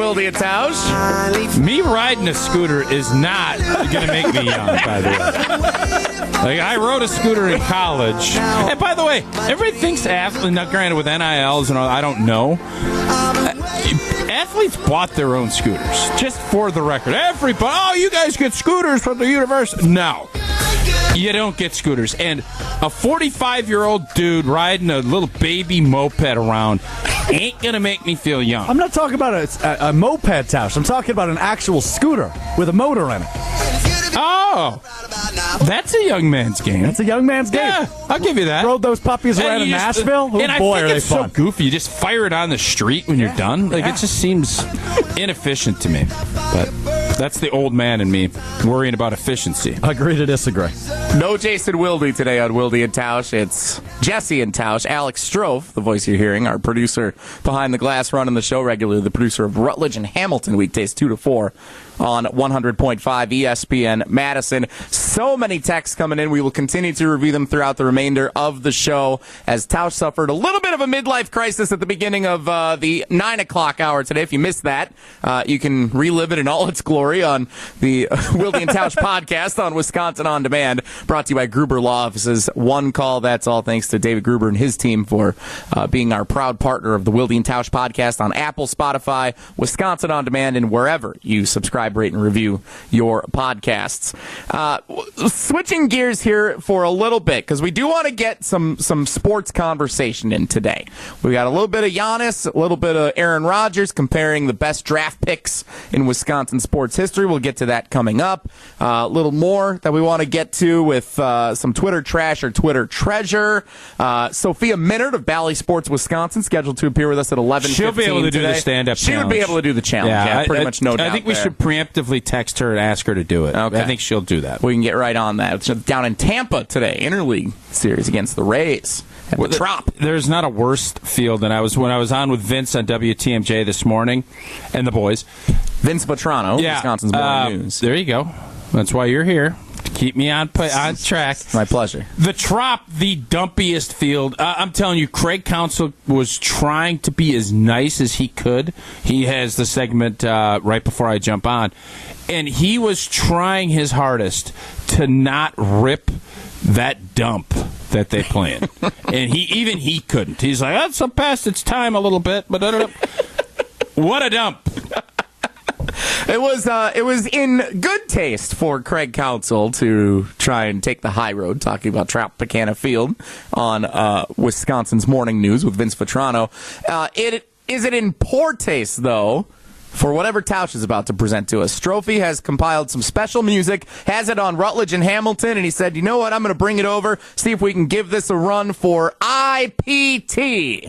Wildy and Tausch. Me riding a scooter is not going to make me young, by the way. Like, I rode a scooter in college. And by the way, everybody thinks athletes, now granted with NILs and all, I don't know. Athletes bought their own scooters, just for the record. Everybody, oh, you guys get scooters from the university. No. You don't get scooters. And a 45-year-old dude riding a little baby moped around ain't going to make me feel young. I'm not talking about a moped, Tausch. I'm talking about an actual scooter with a motor in it. Oh, that's a young man's game. That's a young man's game. Yeah, I'll give you that. Rode those puppies around in Nashville. Oh, and boy, I are think they it's fun. so goofy. You just fire it on the street when you're done. Like, it just seems inefficient to me. But that's the old man in me worrying about efficiency. Agree to disagree. No Jason Wildy today on Wildy and Tausch. It's Jesse and Tausch. Alex Strofe, the voice you're hearing, our producer behind the glass running the show regularly, the producer of Rutledge and Hamilton weekdays 2 to 4 on 100.5 ESPN Madison. So many texts coming in. We will continue to review them throughout the remainder of the show as Tausch suffered a little bit of a midlife crisis at the beginning of the 9 o'clock hour today. If you missed that, you can relive it in all its glory on the Wildy and Tausch podcast on Wisconsin On Demand, brought to you by Gruber Law Offices. One call, that's all thanks to David Gruber and his team for being our proud partner of the Wildy and Tausch podcast on Apple, Spotify, Wisconsin On Demand, and wherever you subscribe, rate, and review your podcasts. Switching gears here for a little bit, because we do want to get some sports conversation in today. We got a little bit of Giannis, a little bit of Aaron Rodgers comparing the best draft picks in Wisconsin sports history. We'll get to that coming up. A little more that we want to get to with some Twitter trash or Twitter treasure. Sophia Minard of Bally Sports Wisconsin scheduled to appear with us at 11:15 She'll be able to today. do the stand-up She would be able to do the challenge. Yeah, pretty much no doubt. I think we should preemptively text her and ask her to do it. Okay. I think she'll do that. We can get right on that. It's down in Tampa today, interleague series against the Rays at the Trop. There's not a worse field than when I was on with Vince on WTMJ this morning and the boys. Vince Vetrano, Wisconsin's Morning News. There you go. That's why you're here. Keep me on track. My pleasure. The Trop, the dumpiest field. I'm telling you, Craig Counsell was trying to be as nice as he could. He has the segment right before I jump on. And he was trying his hardest to not rip that dump that they play in. And he couldn't. He's like, that's past its time a little bit, but what a dump. It was in good taste for Craig Counsell to try and take the high road, talking about Tropicana Field on Wisconsin's Morning News with Vince Vetrano. Is it in poor taste, though, for whatever Tausch is about to present to us? Strophe has compiled some special music, has it on Rutledge and Hamilton, and he said, you know what, I'm going to bring it over, see if we can give this a run for IPT.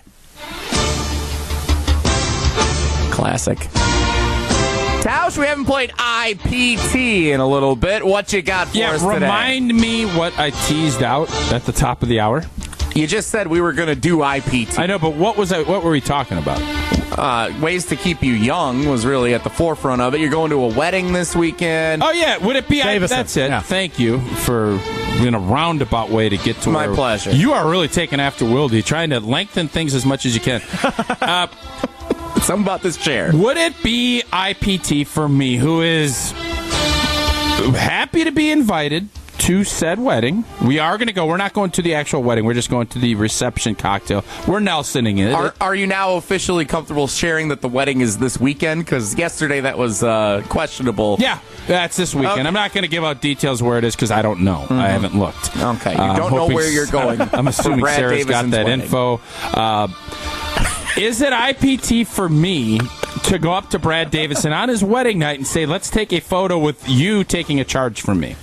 Classic. Tausch, we haven't played IPT in a little bit. What you got for us today? Remind me what I teased out at the top of the hour. You just said we were going to do IPT. I know, but what were we talking about? Ways to keep you young was really at the forefront of it. You're going to a wedding this weekend. Oh, yeah. Would it be? That's it. Yeah. Thank you for, in a roundabout way, to get to My pleasure. You are really taking after Wildy, trying to lengthen things as much as you can. Something about this chair. Would it be IPT for me, who is happy to be invited to said wedding? We are going to go. We're not going to the actual wedding. We're just going to the reception cocktail. We're Nelsoning it. Are you now officially comfortable sharing that the wedding is this weekend? Because yesterday that was questionable. Yeah, that's this weekend. Okay. I'm not going to give out details where it is because I don't know. Mm-hmm. I haven't looked. Okay, you don't know where you're going. I'm assuming Sarah's got that info. Is it IPT for me to go up to Brad Davison on his wedding night and say, let's take a photo with you taking a charge from me?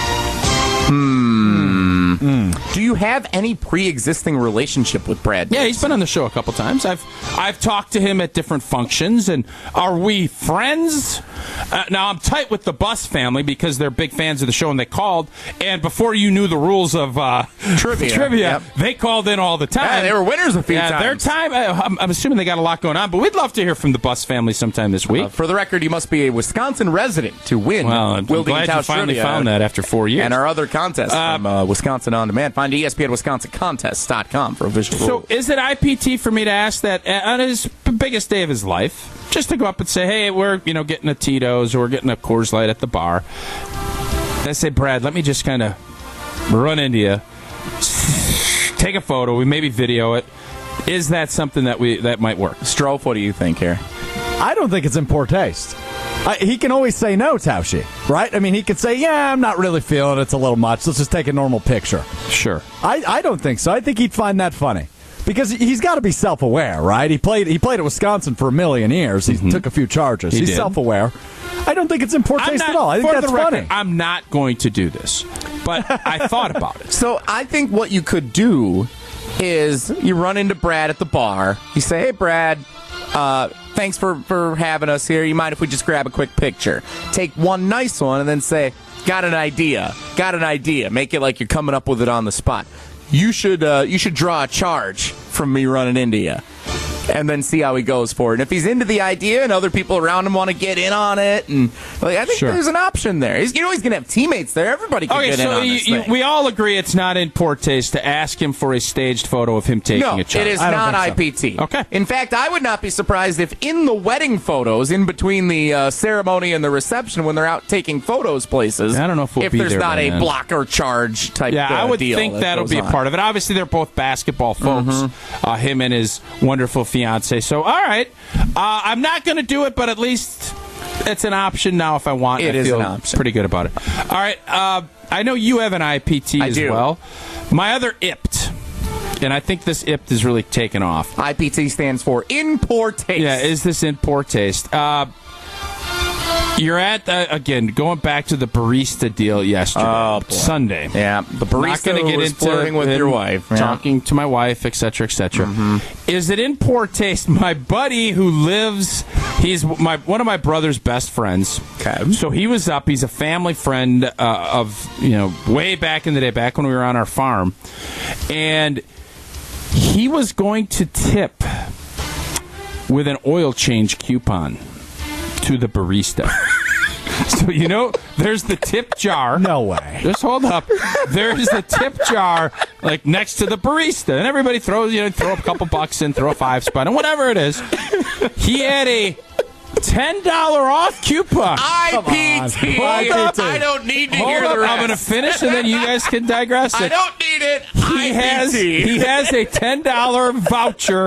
Do you have any pre-existing relationship with Brad Davison? Yeah, he's been on the show a couple times. I've talked to him at different functions, and are we friends? Now, I'm tight with the Bus family because they're big fans of the show, and they called, and before you knew the rules of trivia yep. They called in all the time. Yeah, they were winners a few times. Their time, I'm assuming they got a lot going on, but we'd love to hear from the Bus family sometime this week. For the record, you must be a Wisconsin resident to win. Well, I'm glad you finally found that after 4 years. And our other contest from Wisconsin Wisconsin On Demand. Find ESPNWisconsinContests.com for official rules. So is it IPT for me to ask that on his biggest day of his life, just to go up and say, hey, we're getting a Tito's or we're getting a Coors Light at the bar. I say, Brad, let me just kind of run into you, take a photo, we maybe video it. Is that something that might work? Strofe, what do you think here? I don't think it's in poor taste. He can always say no, Tausche, right? I mean, he could say, yeah, I'm not really feeling it. It's a little much. Let's just take a normal picture. Sure. I don't think so. I think he'd find that funny. Because he's got to be self-aware, right? He played at Wisconsin for a million years. He took a few charges. He's self-aware. I don't think it's in poor taste at all. I think that's funny. I'm not going to do this, but I thought about it. So I think what you could do is you run into Brad at the bar. You say, hey, Brad, thanks for having us here. You mind if we just grab a quick picture? Take one nice one and then say, got an idea. Make it like you're coming up with it on the spot. You should draw a charge from me running into you, and then see how he goes for it. And if he's into the idea and other people around him want to get in on it, and I think there's an option there. He's going to have teammates there. Everybody can get in on this thing. We all agree it's not in poor taste to ask him for a staged photo of him taking a charge. No, it is not IPT. So. Okay. In fact, I would not be surprised if in the wedding photos, in between the ceremony and the reception, when they're out taking photos places, I don't know if there's not a blocker charge type deal. Yeah, I would think that'll be a part of it. Obviously, they're both basketball folks, him and his wonderful fiance. So, all right, I'm not going to do it, but at least it's an option now if I want. It is an option. Pretty good about it. All right, I know you have an IPT as well. My other IPT, and I think this IPT is really taken off. IPT stands for in poor taste. Yeah, is this in poor taste? You're at, again, going back to the barista deal yesterday, Sunday. Yeah, the barista was flirting with your wife. Talking to my wife, et cetera, et cetera. Is it in poor taste? My buddy who lives, he's one of my brother's best friends. Okay. So he was up. He's a family friend of, way back in the day, back when we were on our farm. And he was going to tip with an oil change coupon to the barista. So, there's the tip jar. No way. Just hold up. There's the tip jar, next to the barista. And everybody throws, throw a couple bucks in, throw a 5 spot, and whatever it is. He had a $10 off coupon. IPT. Hold up. I don't need to hear the rest. I'm going to finish, and then you guys can digress. I don't need it. He has a $10 voucher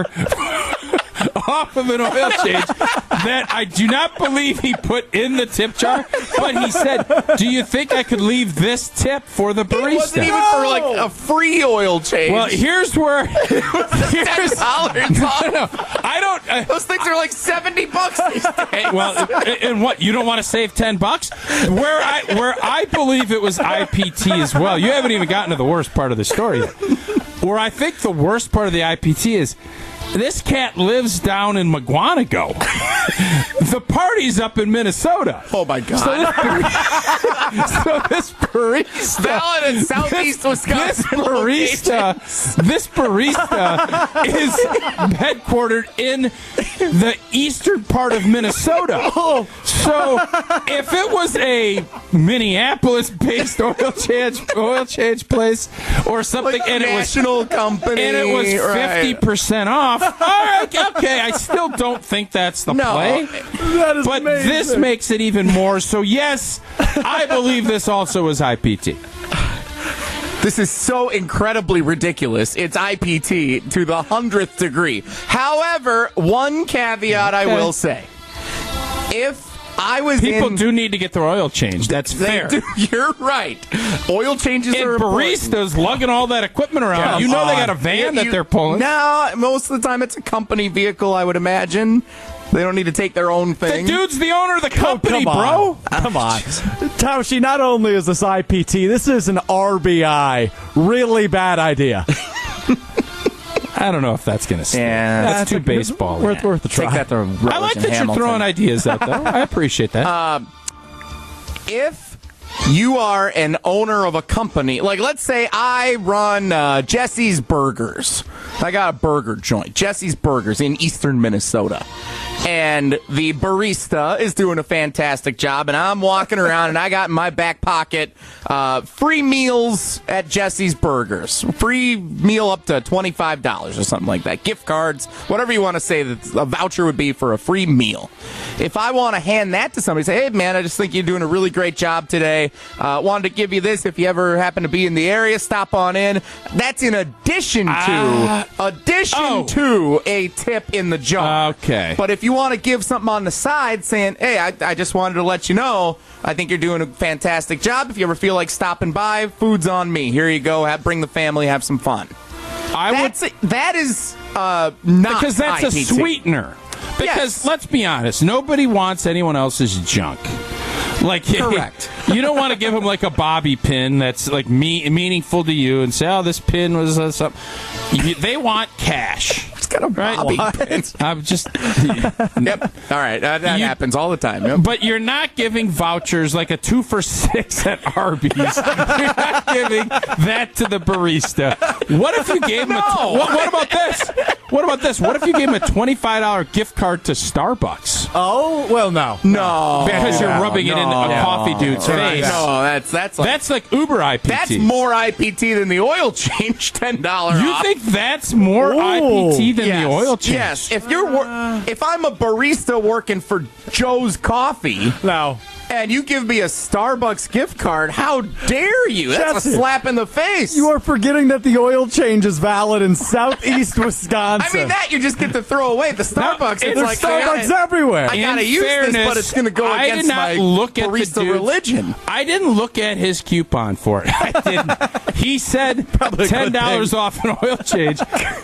off of an oil change that I do not believe he put in the tip jar, but he said, do you think I could leave this tip for the barista? It wasn't even for a free oil change. Well, here's where $10. No, I don't. Those things are like $70 these days. Well, and what, you don't want to save $10? Where I believe it was IPT as well. You haven't even gotten to the worst part of the story yet. Where I think the worst part of the IPT is, this cat lives down in McGuanago. The party's up in Minnesota. Oh, my God. So this barista... Valid in southeast Wisconsin. This barista is headquartered in the eastern part of Minnesota. So if it was a Minneapolis-based oil change place or something, and it was national company, and it was 50% off. All right, okay. I still don't think that's the play. That is but amazing. This makes it even more. So yes, I believe this also is IPT. This is so incredibly ridiculous. It's IPT to the 100th degree. However, one caveat I will say. If I was People do need to get their oil changed. That's fair. You're right. Oil changes and are baristas lugging all that equipment around. They got a van that they're pulling. No, most of the time it's a company vehicle, I would imagine. They don't need to take their own thing. The dude's the owner of the company, bro. Come on. Tausche, not only is this IPT, this is an RBI. Really bad idea. I don't know if that's going to stick. Yeah, that's too baseball. Worth a try. Take that to Rutledge I like that Hamilton. you're throwing ideas out there. I appreciate that. If you are an owner of a company, like let's say I run Jesse's Burgers. I got a burger joint, Jesse's Burgers in eastern Minnesota. and the barista is doing a fantastic job, and I'm walking around, and I got in my back pocket free meals at Jesse's Burgers. Free meal up to $25 or something like that. Gift cards, whatever you want to say that a voucher would be for a free meal. If I want to hand that to somebody, say, hey, man, I just think you're doing a really great job today. Wanted to give you this. If you ever happen to be in the area, stop on in. That's in addition to a tip in the jar. Okay. But if you want to give something on the side saying, hey, I just wanted to let you know, I think you're doing a fantastic job. If you ever feel like stopping by, food's on me. Here you go. Bring the family, have some fun. That is not because that's IPT. a sweetener. Because let's be honest, nobody wants anyone else's junk. Like, correct. You don't want to give them like a bobby pin that's like meaningful to you and say, oh, this pin was something. They want cash. It's got a bobby pin. I'm just. Yep. All right. That happens all the time. Yep. But you're not giving vouchers like a 2 for $6 at Arby's. You're not giving that to the barista. What if you gave him what about this? What about this? What if you gave him a $25 gift card to Starbucks? Oh, well, no. Because you're rubbing it in a coffee dude's face. No, that's like Uber IPT. That's more IPT than the oil change $10 You off. think that's more IPT than the oil change? Yes. If I'm a barista working for Joe's Coffee, no, and you give me a Starbucks gift card, how dare you? That's Jesse, a slap in the face. You are forgetting that the oil change is valid in southeast Wisconsin. I mean, that you just get to throw away. The Starbucks, it's like Starbucks everywhere. I gotta use this, but it's going to go against my barista religion. I didn't look at his coupon for it. I didn't. He said $10 off an oil change.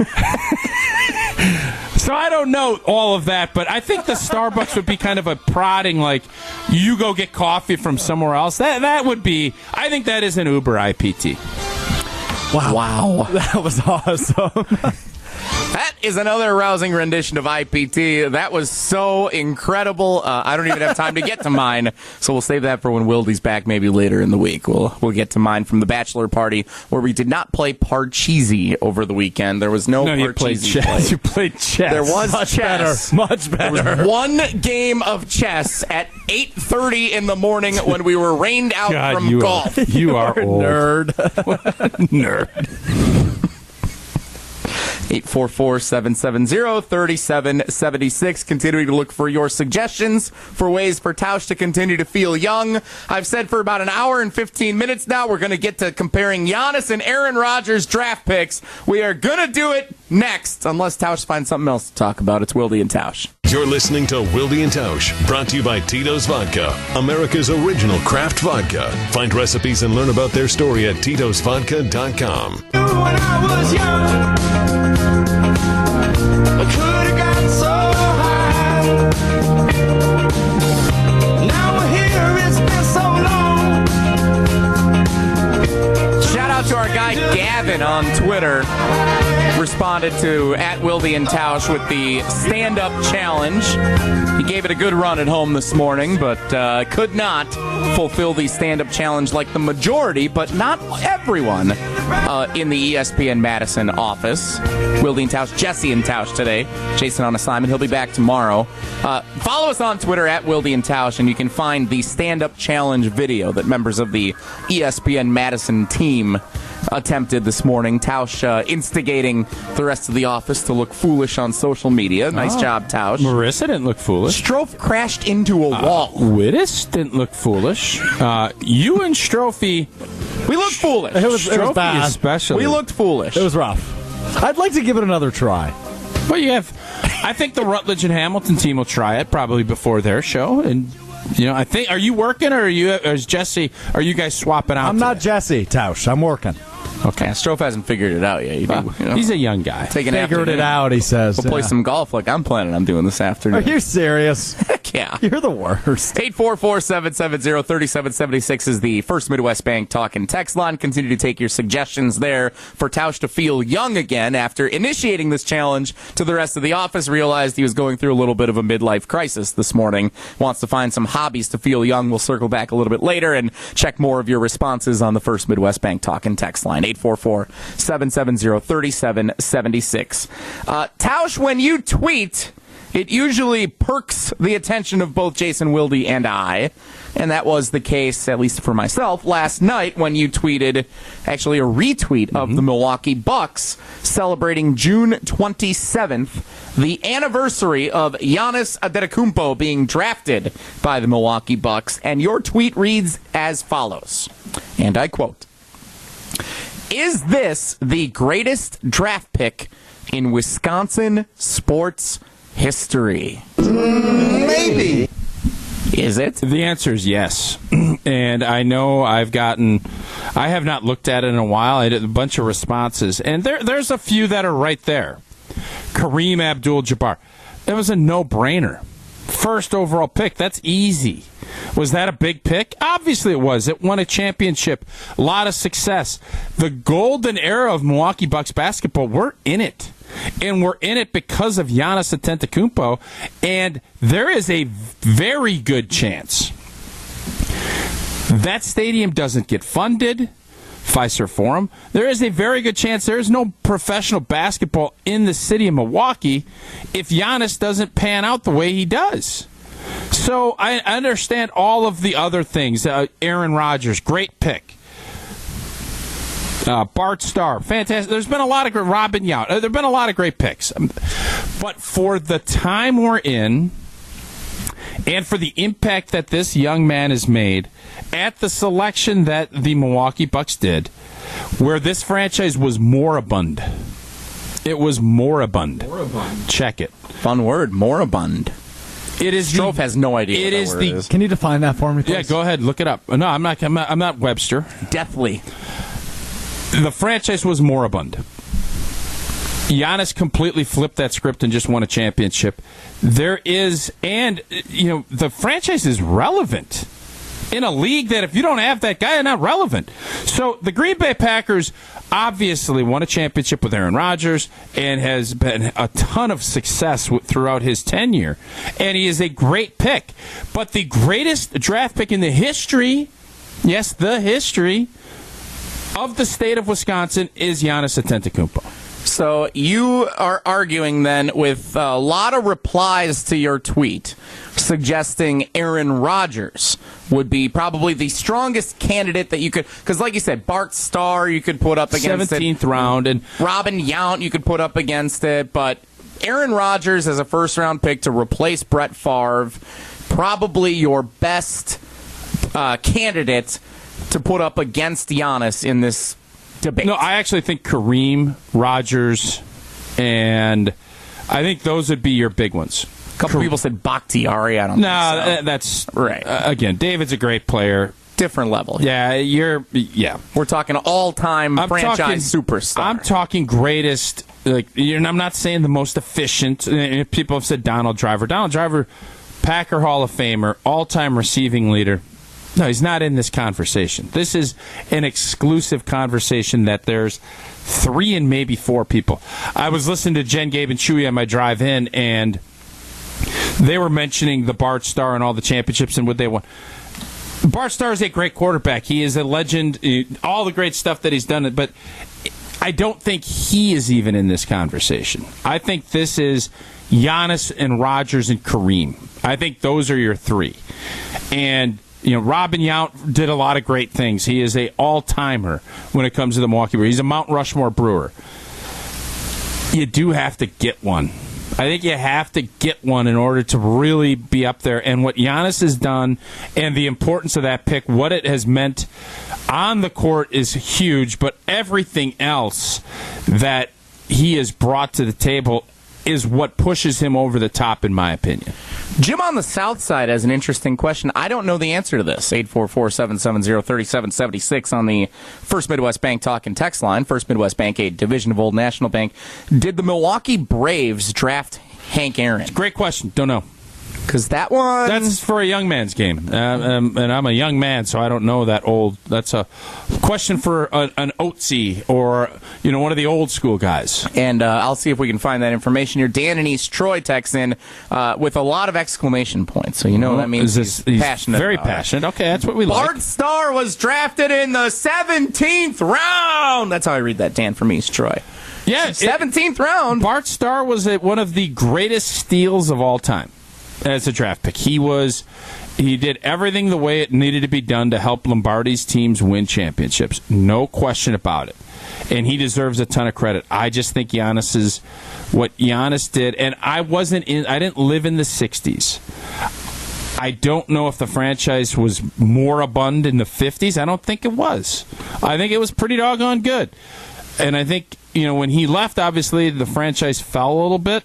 So I don't know all of that, but I think the Starbucks would be kind of a prodding, like, you go get coffee from somewhere else. That would be, I think that is an Uber IPT. Wow. That was awesome. That is another rousing rendition of IPT. That was so incredible. I don't even have time to get to mine, so we'll save that for when Wildy's back maybe later in the week. We'll get to mine from the bachelor party where we did not play Parcheesi over the weekend. There was no Parcheesi play. You played chess. There was much chess. Better. Much better. There was one game of chess at 8:30 in the morning when we were rained out from golf. You are old. Nerd. Nerd. 844-770-3776. Continuing to look for your suggestions for ways for Tausch to continue to feel young. I've said for about an hour and 15 minutes now, we're going to get to comparing Giannis and Aaron Rodgers draft picks. We are going to do it next, unless Tausch finds something else to talk about. It's Wildy and Tausch. You're listening to Wildy and Tausch, brought to you by Tito's Vodka, America's original craft vodka. Find recipes and learn about their story at titosvodka.com. When I was young, I could have got so high. Now we're here, it's been so long. Shout out to our guy Gavin on Twitter. Responded to @Wildy and Tausch with the stand-up challenge. He gave it a good run at home this morning, but could not fulfill the stand-up challenge like the majority, but not everyone in the ESPN Madison office. Wildy and Tausch, Jesse and Tausch today. Jason on assignment. He'll be back tomorrow. Follow us on Twitter @Wildy and Tausch, and you can find the stand-up challenge video that members of the ESPN Madison team attempted this morning. Tausch instigating the rest of the office to look foolish on social media. Nice job, Tausch. Marissa didn't look foolish. Strofe crashed into a wall. Wittes didn't look foolish. You and Strophe, We looked foolish. It was bad. especially. We looked foolish. It was rough. I'd like to give it another try. Well, you have. I think the Rutledge and Hamilton team will try it probably before their show, and I think. Are you working, or is Jesse? Are you guys swapping out? I'm not Jesse, Tausch. I'm working. Okay. Yeah, Strofe hasn't figured it out yet. He's a young guy. Figured it out, he says. We'll play some golf like I'm planning on doing this afternoon. Are you serious? Heck yeah. You're the worst. 844-770-3776 is the First Midwest Bank talk and text line. Continue to take your suggestions there for Tausch to feel young again after initiating this challenge to the rest of the office. Realized he was going through a little bit of a midlife crisis this morning. Wants to find some hobbies to feel young. We'll circle back a little bit later and check more of your responses on the First Midwest Bank talk and text line. 844-770-3776. Tausch, when you tweet It usually perks the attention of both Jason Wilde and I, and that was the case, at least for myself, last night when you tweeted, actually a retweet of the Milwaukee Bucks celebrating June 27th, the anniversary of Giannis Antetokounmpo being drafted by the Milwaukee Bucks, and your tweet reads as follows, and I quote, "Is this the greatest draft pick in Wisconsin sports history?" Maybe. Is it? The answer is yes. And I know I have not looked at it in a while. I did a bunch of responses. And there's a few that are right there. Kareem Abdul-Jabbar. It was a no-brainer. First overall pick. That's easy. Was that a big pick? Obviously it was. It won a championship. A lot of success. The golden era of Milwaukee Bucks basketball, we're in it. And we're in it because of Giannis Antetokounmpo. And there is a very good chance that stadium doesn't get funded, Fiserv Forum. There is a very good chance there is no professional basketball in the city of Milwaukee if Giannis doesn't pan out the way he does. So I understand all of the other things. Aaron Rodgers, great pick. Bart Starr, fantastic. There's been a lot of Robin Yount. There have been a lot of great picks. But for the time we're in, and for the impact that this young man has made at the selection that the Milwaukee Bucks did, where this franchise was moribund. It was moribund. Check it. Fun word, moribund. It is. Strofe has no idea. It is the. Can you define that for me, please? Yeah, go ahead, look it up. No, I'm not Webster. Deathly. The franchise was moribund. Giannis completely flipped that script and just won a championship. There is, and the franchise is relevant in a league that if you don't have that guy, you're not relevant. So the Green Bay Packers obviously won a championship with Aaron Rodgers and has been a ton of success throughout his tenure. And he is a great pick. But the greatest draft pick in the history, yes, the history of the state of Wisconsin is Giannis Antetokounmpo. So you are arguing then with a lot of replies to your tweet suggesting Aaron Rodgers would be probably the strongest candidate that you could, because like you said, Bart Starr you could put up against 17th round, and Robin Yount you could put up against it, but Aaron Rodgers as a first-round pick to replace Brett Favre, probably your best candidate to put up against Giannis in this debate. No, I actually think Kareem, Rodgers, and I think those would be your big ones. A couple people said Bakhtiari. I don't think so. That's right. Again, David's a great player. Different level. Yeah, We're talking all-time franchise superstar. I'm talking greatest. And I'm not saying the most efficient. People have said Donald Driver. Donald Driver, Packer Hall of Famer, all-time receiving leader. No, he's not in this conversation. This is an exclusive conversation that there's 3 and maybe 4 people. I was listening to Jen, Gabe, and Chewy on my drive in, and they were mentioning the Bart Starr and all the championships and what they won. Bart Starr is a great quarterback. He is a legend, all the great stuff that he's done. But I don't think he is even in this conversation. I think this is Giannis and Rodgers and Kareem. I think those are your 3. And Robin Yount did a lot of great things. He is a all-timer when it comes to the Milwaukee Brewers. He's a Mount Rushmore Brewer. You do have to get one. I think you have to get one in order to really be up there. And what Giannis has done and the importance of that pick, what it has meant on the court is huge, but everything else that he has brought to the table is what pushes him over the top, in my opinion. Jim on the South Side has an interesting question. I don't know the answer to this. 844-770-3776 on the First Midwest Bank talk and text line. First Midwest Bank, a division of Old National Bank. Did the Milwaukee Braves draft Hank Aaron? Great question. Don't know. Because that one... That's for a young man's game. And I'm a young man, so I don't know that old... That's a question for an Oatsy or, one of the old school guys. And I'll see if we can find that information here. Dan in East Troy texts in with a lot of exclamation points. So that means he's passionate. Very passionate. Okay, that's what we like. Bart Starr was drafted in the 17th round. That's how I read that, Dan from East Troy. Yeah, 17th round. Bart Starr was one of the greatest steals of all time as a draft pick. He did everything the way it needed to be done to help Lombardi's teams win championships. No question about it. And he deserves a ton of credit. I just think what Giannis did, and I didn't live in the 60s. I don't know if the franchise was moribund in the 50s. I don't think it was. I think it was pretty doggone good. And I think, when he left, obviously, the franchise fell a little bit.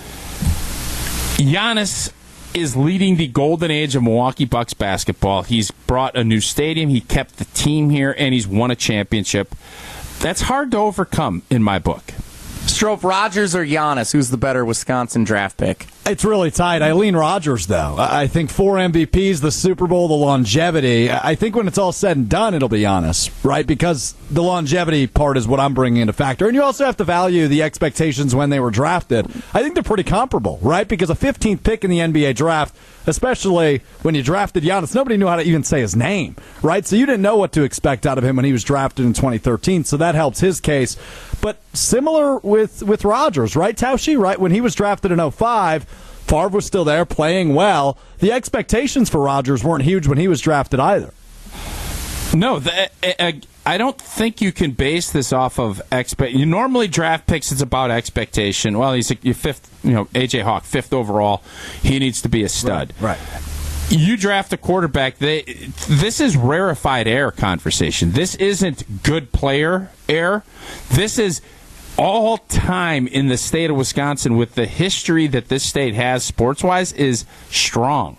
Giannis is leading the golden age of Milwaukee Bucks basketball. He's brought a new stadium. He kept the team here, and he's won a championship. That's hard to overcome in my book. Strofe, Rodgers or Giannis? Who's the better Wisconsin draft pick? It's really tight. I lean Rodgers, though. I think 4 MVPs, the Super Bowl, the longevity. I think when it's all said and done, it'll be Giannis, right? Because the longevity part is what I'm bringing into factor. And you also have to value the expectations when they were drafted. I think they're pretty comparable, right? Because a 15th pick in the NBA draft, especially when you drafted Giannis, nobody knew how to even say his name, right? So you didn't know what to expect out of him when he was drafted in 2013, so that helps his case. But similar with Rodgers, right, Tausch? Right? When he was drafted in 2005, Favre was still there playing well. The expectations for Rodgers weren't huge when he was drafted either. No, I don't think you can base this off of You normally draft picks, it's about expectation. Well, he's your fifth, A.J. Hawk, 5th overall. He needs to be a stud. Right. You draft a quarterback. This is rarefied air conversation. This isn't good player air. This is all time in the state of Wisconsin, with the history that this state has sports-wise, is strong.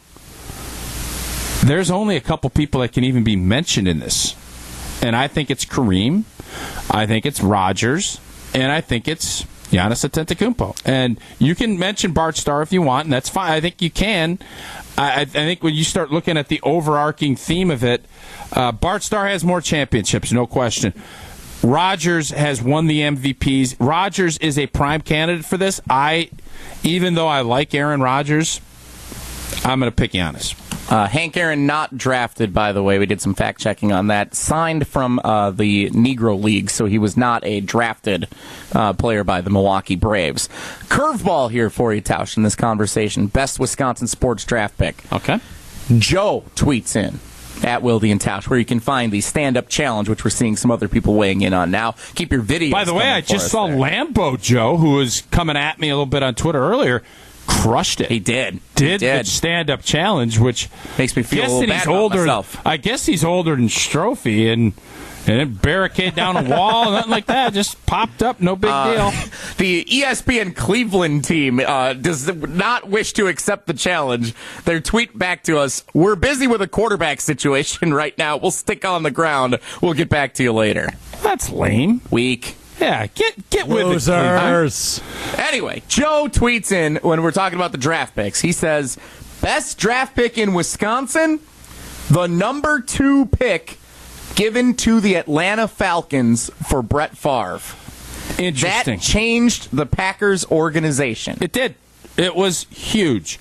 There's only a couple people that can even be mentioned in this. And I think it's Kareem, I think it's Rodgers, and I think it's Giannis Antetokounmpo. And you can mention Bart Starr if you want, and that's fine. I think you can. I think when you start looking at the overarching theme of it, Bart Starr has more championships, no question. Rodgers has won the MVPs. Rodgers is a prime candidate for this. Even though I like Aaron Rodgers, I'm going to pick Giannis. Hank Aaron not drafted, by the way. We did some fact-checking on that. Signed from the Negro League, so he was not a drafted player by the Milwaukee Braves. Curveball here for you, Tausch, in this conversation. Best Wisconsin sports draft pick. Okay. Joe tweets in at Wilde and Tausch, where you can find the stand-up challenge, which we're seeing some other people weighing in on now. Keep your videos. By the way, I just saw there. Lambo Joe, who was coming at me a little bit on Twitter earlier, crushed it. He did. The stand-up challenge, which makes me feel a little bad about myself. I guess he's older than Strophe, and it barricade down a wall, nothing like that. Just popped up, no big deal. The ESPN Cleveland team does not wish to accept the challenge. Their tweet back to us: "We're busy with a quarterback situation right now. We'll stick on the ground. We'll get back to you later." That's lame. Weak. Yeah, get with it. Losers. Anyway, Joe tweets in when we're talking about the draft picks. He says, "Best draft pick in Wisconsin, the number 2 pick given to the Atlanta Falcons for Brett Favre." Interesting. That changed the Packers organization. It did. It was huge.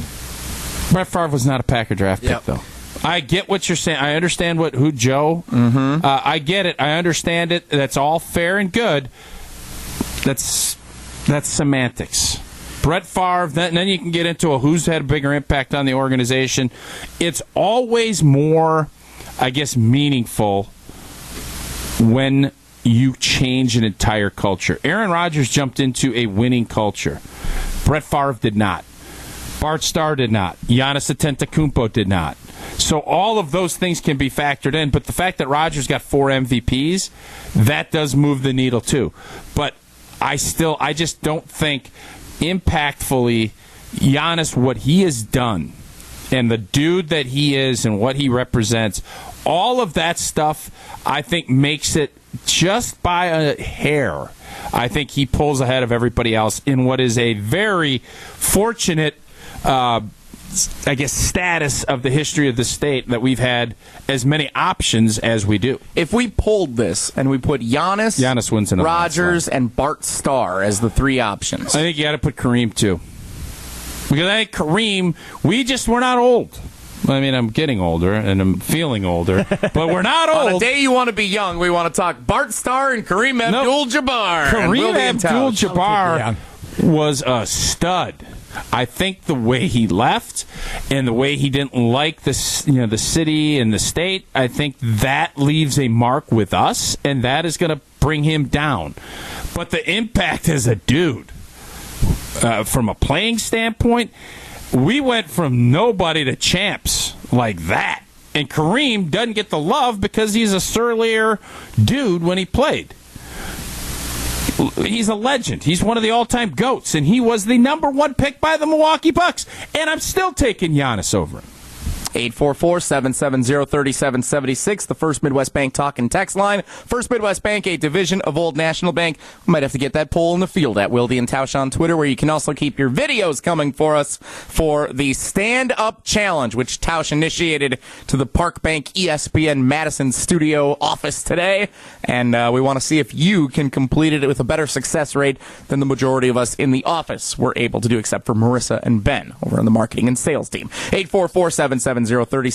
Brett Favre was not a Packer draft pick, though. I get what you're saying. I understand who Joe. Mm-hmm. I get it. I understand it. That's all fair and good. That's semantics. Brett Favre. Then you can get into who's had a bigger impact on the organization. It's always more, I guess, meaningful when you change an entire culture. Aaron Rodgers jumped into a winning culture. Brett Favre did not. Bart Starr did not. Giannis Antetokounmpo did not. So all of those things can be factored in, but the fact that Rodgers got 4 MVPs, that does move the needle too. But I just don't think impactfully Giannis, what he has done, and the dude that he is and what he represents, all of that stuff, I think makes it just by a hair. I think he pulls ahead of everybody else in what is a very fortunate status of the history of the state that we've had as many options as we do. If we pulled this and we put Giannis wins in Rodgers, and Bart Starr as the 3 options. I think you got to put Kareem too. Because I think Kareem, we're not old. I mean, I'm getting older and I'm feeling older, but we're not old. On a day you want to be young, we want to talk Bart Starr and Kareem Abdul-Jabbar. Kareem Abdul-Jabbar was a stud. I think the way he left and the way he didn't like the city and the state, I think that leaves a mark with us, and that is going to bring him down. But the impact as a dude, from a playing standpoint, we went from nobody to champs like that. And Kareem doesn't get the love because he's a surlier dude when he played. He's a legend. He's one of the all-time GOATs, and he was the number 1 pick by the Milwaukee Bucks. And I'm still taking Giannis over him. 844-770-3776, the First Midwest Bank talk and text line. First Midwest Bank, a division of Old National Bank. We might have to get that poll in the field at Wilde and Tausch on Twitter, where you can also keep your videos coming for us for the Stand Up Challenge, which Tausch initiated to the Park Bank ESPN Madison studio office today. And we want to see if you can complete it with a better success rate than the majority of us in the office were able to do, except for Marissa and Ben over on the marketing and sales team. 844-770-3776.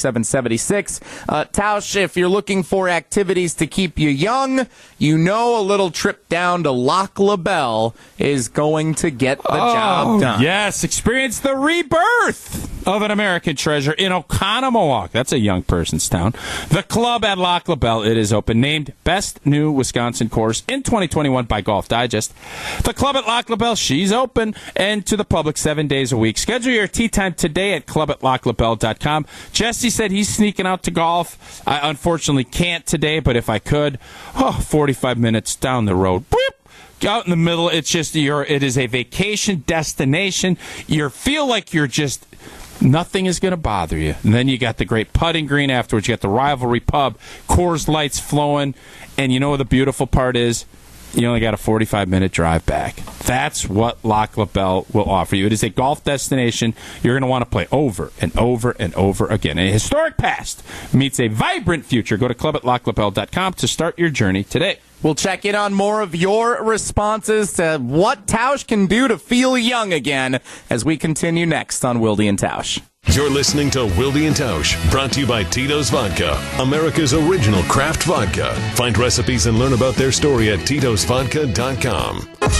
Tausch, if you're looking for activities to keep you young, you know a little trip down to Lac La Belle is going to get the job done. Yes, experience the rebirth of an American treasure in Oconomowoc. That's a young person's town. The club at Lac La Belle, it is open, named Best New Wisconsin Course in 2021 by Golf Digest. The club at Lac La Belle, she's open and to the public 7 days a week. Schedule your tee time today at clubatlaclabelle.com. Jesse said he's sneaking out to golf. I unfortunately can't today, but if I could, 45 minutes down the road. Boop, out in the middle, it is a vacation destination. You feel like you're just, nothing is going to bother you. And then you got the great putting green afterwards. You got the Rivalry Pub, Coors Lights flowing, and you know what the beautiful part is? You only got a 45-minute drive back. That's what Lac La Belle will offer you. It is a golf destination you're going to want to play over and over and over again. A historic past meets a vibrant future. Go to clubatlaclabelle.com to start your journey today. We'll check in on more of your responses to what Tausch can do to feel young again as we continue next on Wilde and Tausch. You're listening to Wilde and Tausch, brought to you by Tito's Vodka, America's original craft vodka. Find recipes and learn about their story at titosvodka.com.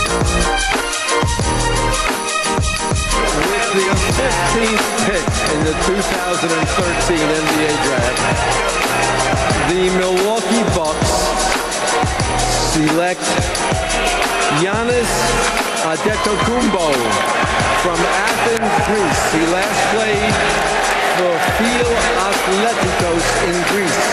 With the 15th pick in the 2013 NBA draft, the Milwaukee Bucks select Giannis Antetokounmpo from Athens, Greece. He last played for Fil Athleticos in Greece.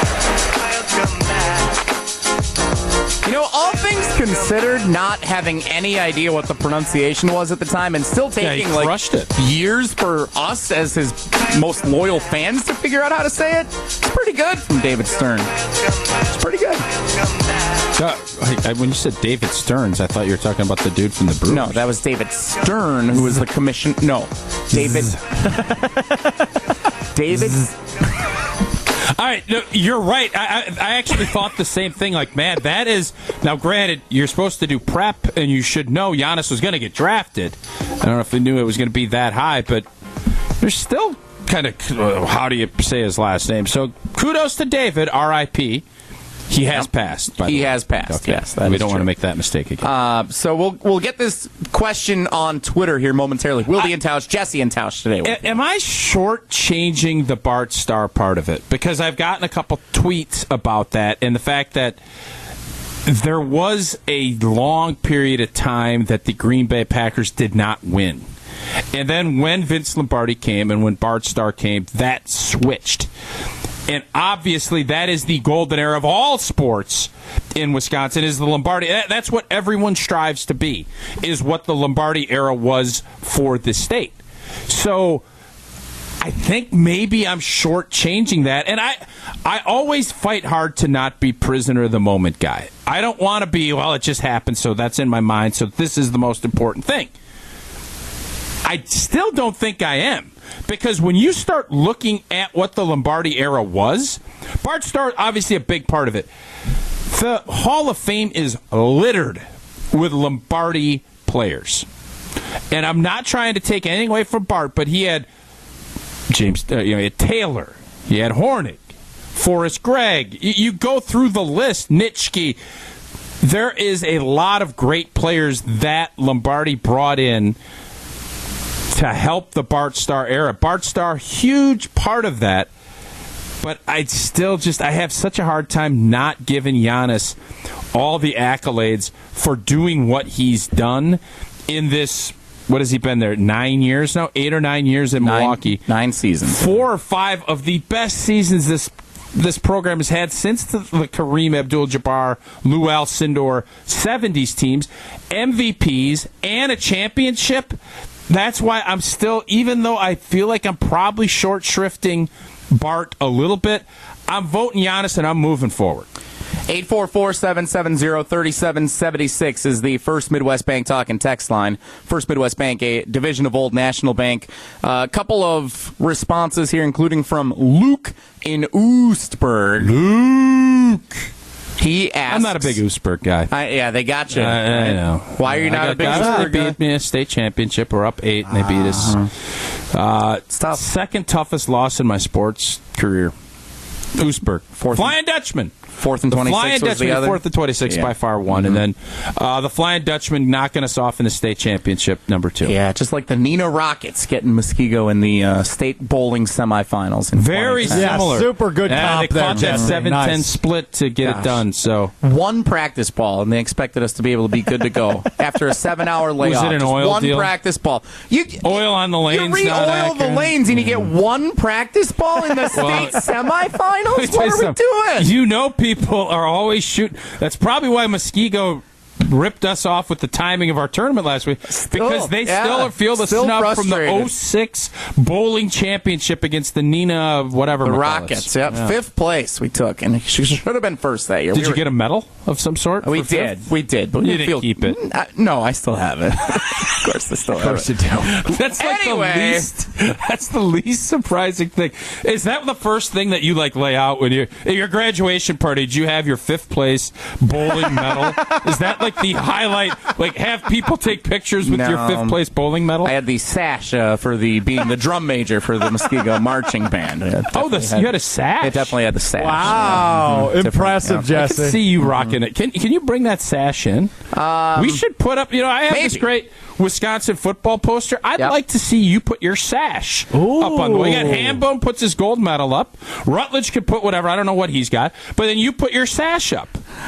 You know, all things considered, not having any idea what the pronunciation was at the time and still taking years for us as his most loyal fans to figure out how to say it, it's pretty good from David Stern. It's pretty good. When you said David Stearns, I thought you were talking about the dude from the Brewers. No, that was David Stern, who was the commission. No, David. David. All right, no, you're right. I actually thought the same thing. Like, man, that is... Now, granted, you're supposed to do prep, and you should know Giannis was going to get drafted. I don't know if they knew it was going to be that high, but there's still kind of... how do you say his last name? So, kudos to David, R.I.P. He has passed. He has passed. Okay. Yes, we don't want to make that mistake again. So we'll get this question on Twitter here momentarily. Wilde and Tausch, Jesse and Tausch today. Am I shortchanging the Bart Starr part of it? Because I've gotten a couple tweets about that and the fact that there was a long period of time that the Green Bay Packers did not win. And then when Vince Lombardi came and when Bart Starr came, that switched. And obviously, that is the golden era of all sports in Wisconsin, is the Lombardi. That's what everyone strives to be, is what the Lombardi era was for the state. So I think maybe I'm shortchanging that. And I always fight hard to not be prisoner of the moment guy. I don't want to be, well, it just happened, so that's in my mind, so this is the most important thing. I still don't think I am. Because when you start looking at what the Lombardi era was, Bart Starr, obviously a big part of it. The Hall of Fame is littered with Lombardi players. And I'm not trying to take anything away from Bart, but he had James, you had Taylor, you had Hornig, Forrest Gregg. You go through the list, Nitschke. There is a lot of great players that Lombardi brought in to help the Bart Starr era. Bart Starr, huge part of that. But I have such a hard time not giving Giannis all the accolades for doing what he's done in this. What has he been there? 9 years now? 8 or 9 years in Milwaukee. 9 seasons. 4 or 5 of the best seasons this program has had since the Kareem Abdul-Jabbar, Lou Alcindor 70s teams, MVPs, and a championship. That's why I'm still, even though I feel like I'm probably short shrifting Bart a little bit, I'm voting Giannis and I'm moving forward. 844-770-3776 is the First Midwest Bank talk and text line. First Midwest Bank, a division of Old National Bank. A couple of responses here, including from Luke in Oostburg. Luke! He asked... I'm not a big Oostburg guy. Yeah, they got you. I know. Why are you not a big Oostburg guy? guy? They beat me a state championship. We're up 8, and they beat us. It's tough. Second toughest loss in my sports career. Oostburg. Flying Dutchman. 4th and 26 Flying was the Dutchman, other? 4th and 26 by far won. And then the Flying Dutchman knocking us off in the state championship, number 2. Yeah, just like the Nina Rockets getting Muskego in the state bowling semifinals. Very similar. Yeah, super good comp they caught there, that Jesse. 7-10 split to get it done. So one practice ball, and they expected us to be able to be good to go after a 7-hour layoff. Was it an Just oil one deal? practice ball. Oil on the lanes. You re-oil not the accurate. lanes, and you get one practice ball in the state semifinals? Let me tell What you are we something. doing? You know, people are always shooting. That's probably why Muskego ripped us off with the timing of our tournament last week, because they still feel the Still snub from the frustrated. 06 bowling championship against the Nina whatever. The McCullough. Rockets, yep. 5th place we took, and she should have been first that year. Did you get a medal of some sort? We for did. fifth? We did. But You didn't keep it. No, I still have it. Of course I still have it. you do. That's like Anyway. that's the least surprising thing. Is that the first thing that you lay out when you at your graduation party? Did you have your 5th place bowling medal? Is that like the highlight? Like have people take pictures with your 5th place bowling medal? I had the sash for being the drum major for the Muskego marching band. You had a sash? It definitely had the sash. Wow, Different, impressive, I can Jesse. see you rocking it. Can you bring that sash in? We should put up. I have this maybe. great Wisconsin football poster. I'd Yep. like to see you put your sash up on the wall. You got Hambone puts his gold medal up. Rutledge could put whatever. I don't know what he's got, but then you put your sash up.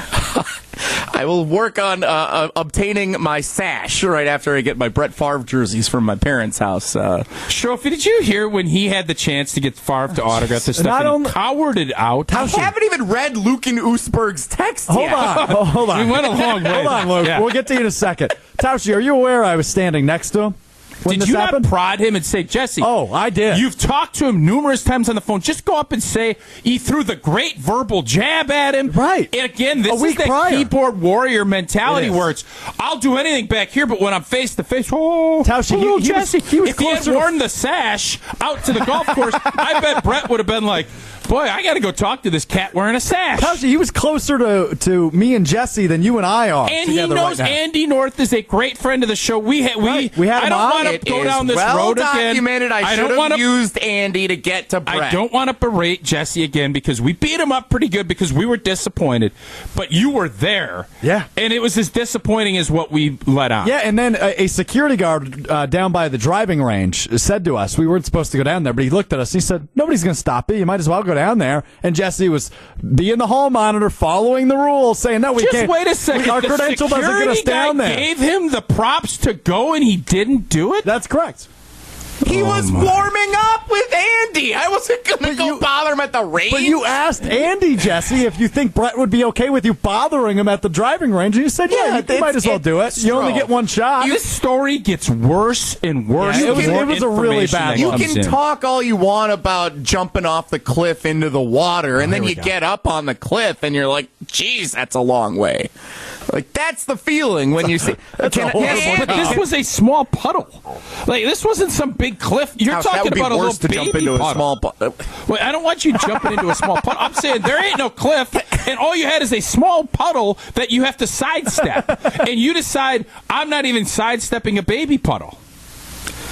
I will work on obtaining my sash right after I get my Brett Favre jerseys from my parents' house. Strophy, did you hear when he had the chance to get Favre to autograph this stuff? Not And only- he cowered it out. I haven't even read Luke and Oostberg's text Hold yet. on. Hold on. We went a long way. Hold on, Luke. Yeah. We'll get to you in a second. Taushi, are you aware I was standing next to him when Did this you happened? not prod him and say, Jesse? Oh, I did. You've talked to him numerous times on the phone. Just go up and say he threw the great verbal jab at him. Right. And again, this A is week that prior. keyboard warrior mentality It is. where it's, I'll do anything back here, but when I'm face to face, oh, Taushi, hello, he was- Jesse. he was if he had closer to- worn the sash out to the golf course, I bet Brett would have been like, boy, I got to go talk to this cat wearing a sash. Taushi, he was closer to me and Jesse than you and I are. And he together knows right now. Andy North is a great friend of the show. We had we had I him don't on. want to It go is down this well road again. documented. I don't should wanna- have used Andy to get to Brett. I don't want to berate Jesse again because we beat him up pretty good because we were disappointed. But you were there. Yeah. And it was as disappointing as what we let on. Yeah, and then a security guard down by the driving range said to us, we weren't supposed to go down there, but he looked at us and he said, nobody's going to stop you. You might as well go down there. And Jesse was being the hall monitor, following the rules, saying, no, we Just can't. wait a second. Our The credential doesn't get us security guy down there. gave him the props to go and he didn't do it? That's correct. He was warming up with Andy. I wasn't going to go bother him at the range. But you asked Andy, Jesse, if you think Brett would be okay with you bothering him at the driving range, and you said, yeah, you might as well do it. You only get one shot. This story gets worse and worse. Yeah, the more it was a really information bad that You one. comes can in. talk all you want about jumping off the cliff into the water, and then here we you go. get up on the cliff, and you're like, geez, that's a long way. Like, that's the feeling when you see... That's a horrible Yes, but this was a small puddle. Like, this wasn't some big cliff. You're that talking would be about a worse little to jump baby into puddle. a small... Wait, I don't want you jumping into a small puddle. I'm saying there ain't no cliff, and all you had is a small puddle that you have to sidestep. And you decide, I'm not even sidestepping a baby puddle.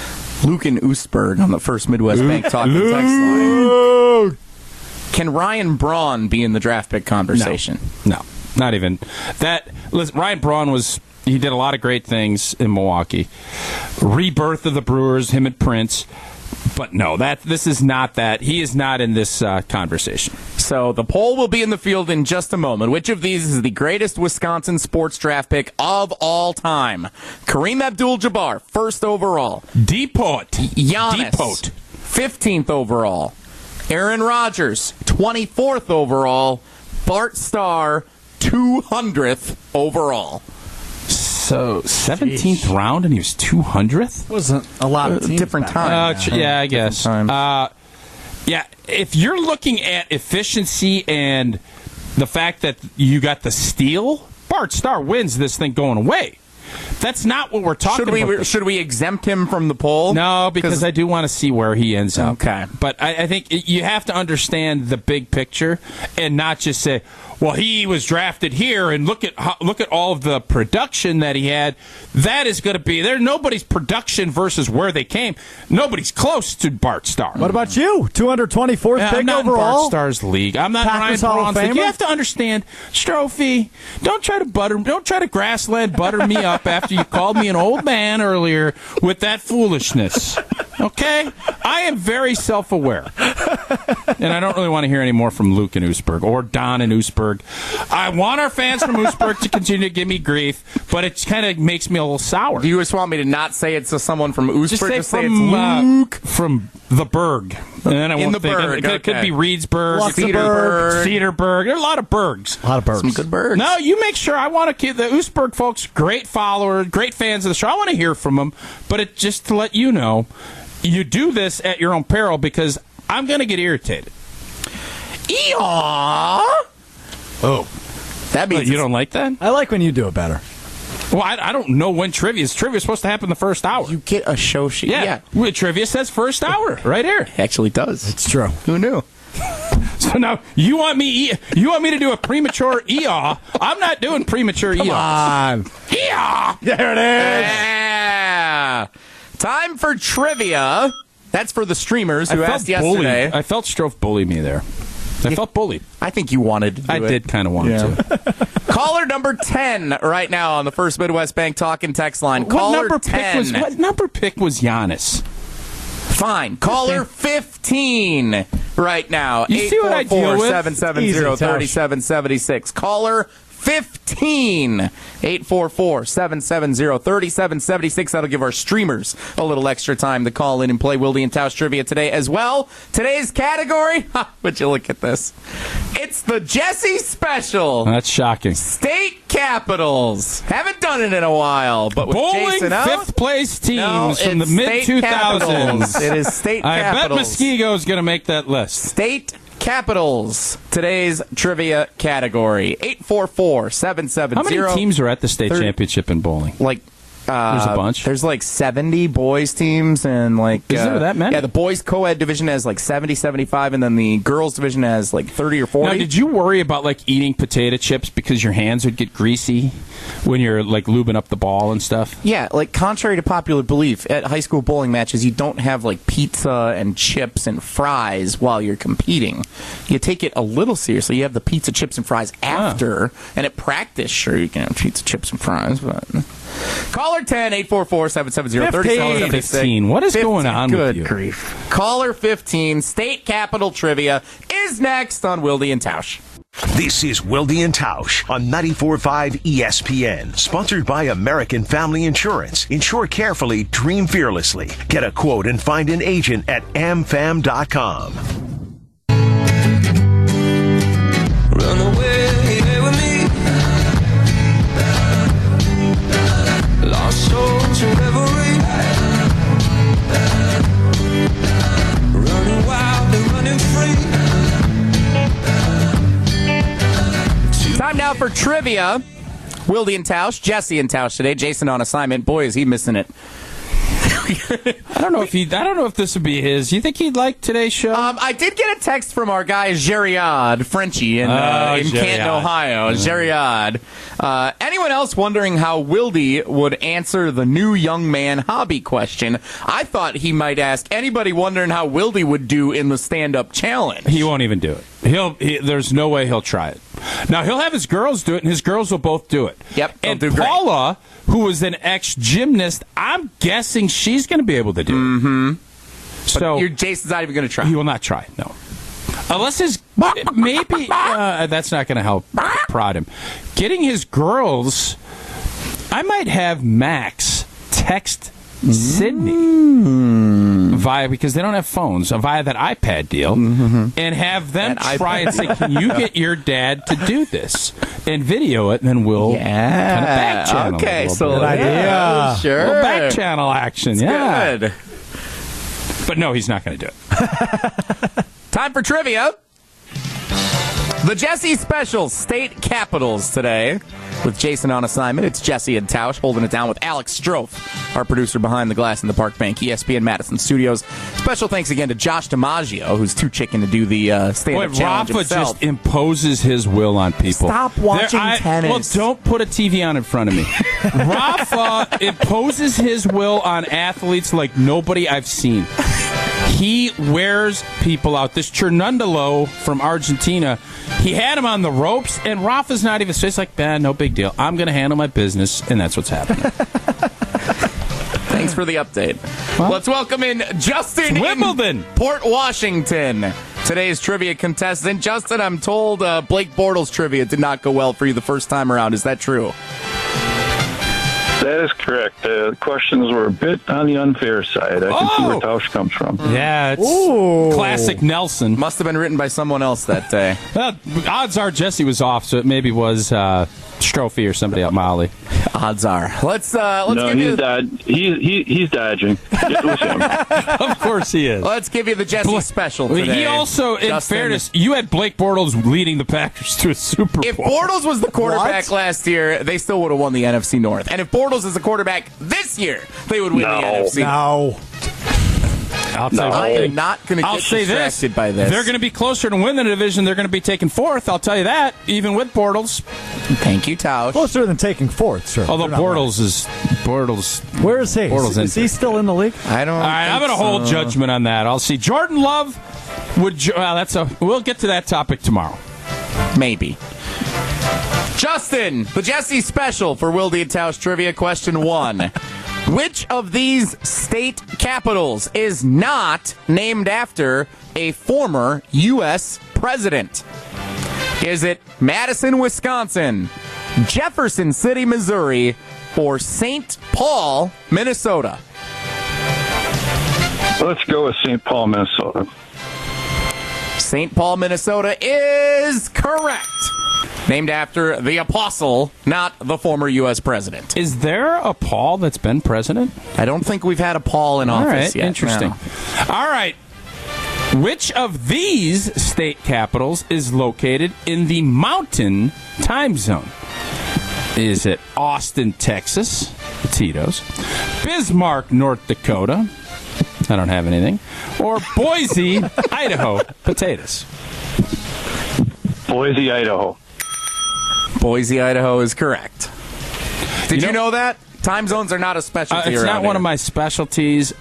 Luken Oostberg on the First Midwest Bank Talking text line. Can Ryan Braun be in the draft pick conversation? No, not even that. Listen, Ryan Braun he did a lot of great things in Milwaukee. Rebirth of the Brewers, him and Prince. But no, this is not that. He is not in this conversation. So the poll will be in the field in just a moment. Which of these is the greatest Wisconsin sports draft pick of all time? Kareem Abdul-Jabbar, first overall. Giannis, 15th overall. Aaron Rodgers, 24th overall. Bart Starr, 200th overall. So 17th round, and he was 200th. Wasn't a lot of teams different time. Yeah, I guess. Yeah, if you're looking at efficiency and the fact that you got the steal, Bart Starr wins this thing going away. That's not what we're talking about. Should we exempt him from the poll? No, because I do want to see where he ends up. Okay. But I think you have to understand the big picture and not just say, well, he was drafted here, and look at all of the production that he had. That is going to be there. Nobody's production versus where they came. Nobody's close to Bart Starr. What about you? 224th pick I'm not overall. In Bart Starr's league. I'm not Packers Ryan Hall of Braun's league. Famer? You have to understand, Strophy. Don't try to grassland butter me up after you called me an old man earlier with that foolishness. Okay? I am very self-aware. And I don't really want to hear any more from Luke and Oostberg or Don and Oostberg. I want our fans from Oostberg to continue to give me grief, but it kind of makes me a little sour. Do you just want me to not say it's someone from Oostberg? Just say from it's Luke? From the Berg. And then I won't think. Berg, It could be Reedsburg, Cedarburg. There are a lot of Bergs. A lot of Bergs. Some good Bergs. No, you make sure. I want to keep the Oostberg folks, great followers, great fans of the show. I want to hear from them, but just to let you know, you do this at your own peril because I'm going to get irritated. Oh. That means you don't like that? I like when you do it better. Well, I don't know when trivia is. Trivia is supposed to happen the first hour. You get a show sheet. Yeah. Trivia says first hour right here. It actually does. It's true. Who knew? So now you want me to do a premature EAW. I'm not doing premature EAW. Come on. EAW. There it is. Yeah. Time for trivia. That's for the streamers who asked yesterday. I felt Strofe bully me there. I felt bullied. I think you wanted to do I it. did kind of want to. Caller number 10 right now on the First Midwest Bank Talking text line. Caller 10. What number pick was Giannis? Fine. Caller 15 right now. You see what I deal with? 844-770-3776. Caller 15. 844-770-3776. That'll give our streamers a little extra time to call in and play Wilde and Tausch trivia today as well. Today's category, would you look at this? It's the Jesse Special. That's shocking. State capitals. Haven't done it in a while, but with bowling Jason out, fifth place teams from the it's mid state 2000s. capitals. It is state capitals. I bet Muskego going to make that list. State capitals. Today's trivia category. 844-770. How many teams are at the state championship in bowling? Like, there's a bunch. There's like 70 boys teams and like... Is there that many? Yeah, the boys co-ed division has like 70, 75, and then the girls division has like 30 or 40. Now, did you worry about like eating potato chips because your hands would get greasy when you're like lubing up the ball and stuff? Yeah, like contrary to popular belief, at high school bowling matches, you don't have like pizza and chips and fries while you're competing. You take it a little seriously. You have the pizza, chips, and fries after, and at practice, sure, you can have pizza, chips, and fries, but... Caller 10, 844-770-3776. 15. What is going on with you? Good grief. Caller 15, state capital trivia, is next on Wilde and Tausch. This is Wilde and Tausch on 94.5 ESPN. Sponsored by American Family Insurance. Insure carefully, dream fearlessly. Get a quote and find an agent at amfam.com. Run away with me. Lost souls in revelry. Running wild and running free. Time now for trivia. Wilde and Tausch, Jesse and Tausch today. Jason on assignment. Boy, is he missing it. I don't know if this would be his. You think he'd like today's show? I did get a text from our guy Geriad Frenchie in Canton, Ohio. Geriad. Anyone else wondering how Wildy would answer the new young man hobby question? I thought he might ask anybody wondering how Wildy would do in the stand-up challenge. He won't even do it. There's no way he'll try it. Now, he'll have his girls do it, and his girls will both do it. Yep, and do great. Paula, who was an ex-gymnast, I'm guessing she's going to be able to do it. Mm-hmm. So Jason's not even going to try. He will not try, no. Unless maybe that's not going to help prod him. Getting his girls, I might have Max text Sydney because they don't have phones via that iPad deal, and have them try and say, "Can you get your dad to do this?" and video it, and then we'll kind of back channel. Okay, so good idea. Sure, little back channel action. Yeah, good. But no, he's not going to do it. Time for trivia. The Jesse Special State Capitals today. With Jason on assignment, it's Jesse and Tausch holding it down with Alex Strofe, our producer behind the glass in the Park Bank ESPN Madison studios. Special thanks again to Josh DiMaggio, who's too chicken to do the stand-up challenge Rafa himself. just imposes his will on people. Stop watching tennis. Well, don't put a TV on in front of me. Rafa imposes his will on athletes like nobody I've seen. He wears people out. This Chernundalo from Argentina, he had him on the ropes, and Rafa's not even. So he's like, no big deal. I'm going to handle my business, and that's what's happening. Thanks for the update. Well, let's welcome in Justin Wimbledon, in Port Washington. Today's trivia contestant. Justin, I'm told Blake Bortles trivia did not go well for you the first time around. Is that true? That is correct. The questions were a bit on the unfair side. I can see where Tausch comes from. Yeah, it's classic Nelson. Must have been written by someone else that day. Well, odds are Jesse was off, so it maybe was Strophy or somebody at Molly. Odds are. Let's no, give you... he's dodging. It was him. Of course he is. Let's give you the Jesse Special today. He also, in fairness, you had Blake Bortles leading the Packers to a Super Bowl. If Bortles was the quarterback last year, they still would have won the NFC North. And if Bortles is the quarterback this year, they would win the NFC. No. I am not going to get distracted by this. They're going to be closer to win the division. They're going to be taking fourth. I'll tell you that, even with Bortles. Thank you, Tausch. Closer than taking fourth, sure. Although Bortles is... Where is he? Is he still in the league? I don't. All right, I'm going to hold judgment on that. I'll see. Jordan Love would... we'll get to that topic tomorrow. Maybe. Justin, the Jesse Special for Wildy and Tausch Trivia. Question 1. Which of these state capitals is not named after a former U.S. president? Is it Madison, Wisconsin, Jefferson City, Missouri, or St. Paul, Minnesota? Let's go with St. Paul, Minnesota. St. Paul, Minnesota is correct. Named after the apostle, not the former U.S. president. Is there a Paul that's been president? I don't think we've had a Paul in office yet. Interesting. No. All right. Which of these state capitals is located in the Mountain Time Zone? Is it Austin, Texas, the Tito's, Bismarck, North Dakota, I don't have anything, or Boise, Idaho, potatoes? Boise, Idaho. Boise, Idaho is correct. Did you know that? Time zones are not a specialty. It's not one of my specialties.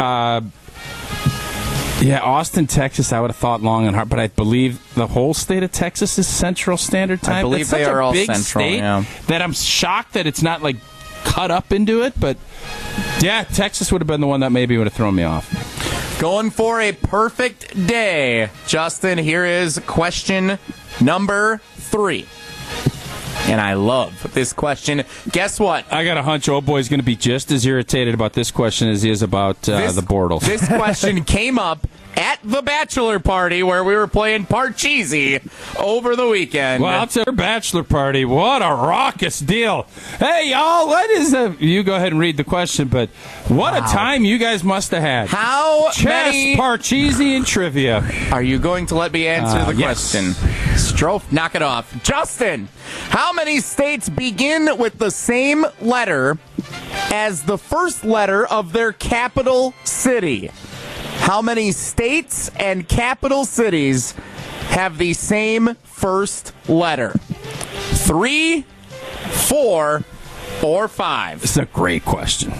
Austin, Texas, I would have thought long and hard, but I believe the whole state of Texas is Central Standard Time. I believe they are all Central. State that I'm shocked that it's not like cut up into it, but yeah, Texas would have been the one that maybe would have thrown me off. Going for a perfect day, Justin. Here is question number 3. And I love this question. Guess what? I got a hunch old boy's going to be just as irritated about this question as he is about the Bortles. This question came up at the bachelor party where we were playing Parcheesi over the weekend. Well, it's our bachelor party. What a raucous deal. Hey, y'all, what is you go ahead and read the question, but what a time you guys must have had. How many... Parcheesi, and trivia. Are you going to let me answer the yes. question? Strofe, knock it off. Justin, how many states begin with the same letter as the first letter of their capital city. How many states and capital cities have the same first letter? 3, 4, or 5? This is a great question.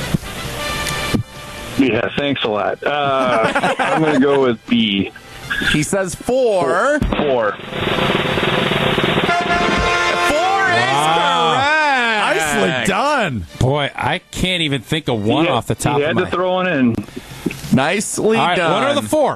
Yeah, thanks a lot. I'm going to go with B. He says 4. 4. 4 is correct. Nicely done. Boy, I can't even think of one off the top of my head. He had to throw one in. Nicely All right, done. what are the 4?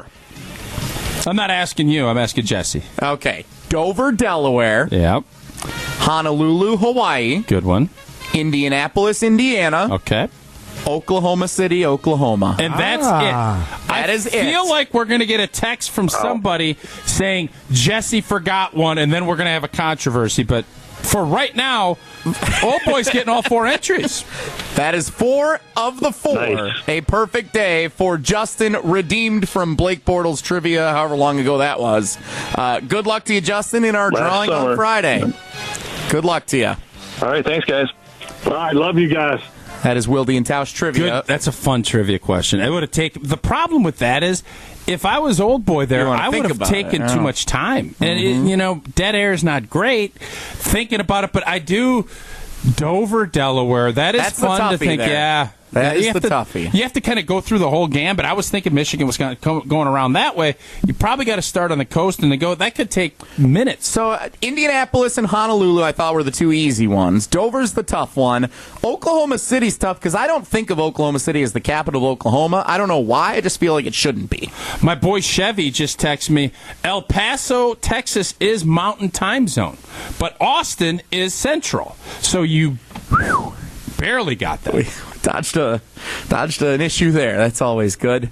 I'm not asking you. I'm asking Jesse. Okay. Dover, Delaware. Yep. Honolulu, Hawaii. Good one. Indianapolis, Indiana. Okay. Oklahoma City, Oklahoma. And that's it. That is I feel like we're going to get a text from somebody saying Jesse forgot one, and then we're going to have a controversy. But for right now, Old Boy's getting all 4 entries. That is 4 of the 4. Nice. A perfect day for Justin, redeemed from Blake Bortles trivia, however long ago that was. Good luck to you, Justin, in our drawing summer. on Friday. Good luck to you. All right, thanks, guys. All right, love you guys. That is Wilde and Tausch trivia. Good. That's a fun trivia question. It would have taken. The problem with that is, if I was Old Boy there, I would have taken too much time. And dead air is not great. Thinking about it, but I do. Dover, Delaware. That's fun to think. There. Yeah. That is the toughie. You have to kind of go through the whole gambit. I was thinking Michigan was going around that way. You probably got to start on the coast and then go. That could take minutes. So Indianapolis and Honolulu, I thought, were the 2 easy ones. Dover's the tough one. Oklahoma City's tough because I don't think of Oklahoma City as the capital of Oklahoma. I don't know why. I just feel like it shouldn't be. My boy Chevy just texted me, El Paso, Texas is Mountain Time Zone, but Austin is Central. So you barely got that. We dodged an issue there. That's always good.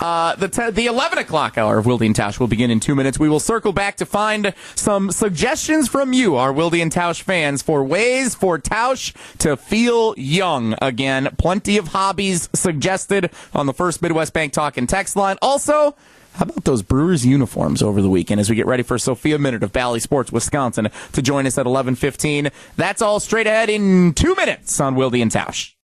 The 11 o'clock hour of Wilde and Tausch will begin in 2 minutes. We will circle back to find some suggestions from you, our Wilde and Tausch fans, for ways for Tausch to feel young again. Plenty of hobbies suggested on the First Midwest Bank Talk and text line. Also, how about those Brewers uniforms over the weekend as we get ready for Sophia Minute of Valley Sports Wisconsin to join us at 11:15? That's all straight ahead in 2 minutes on Wilde and Tausch.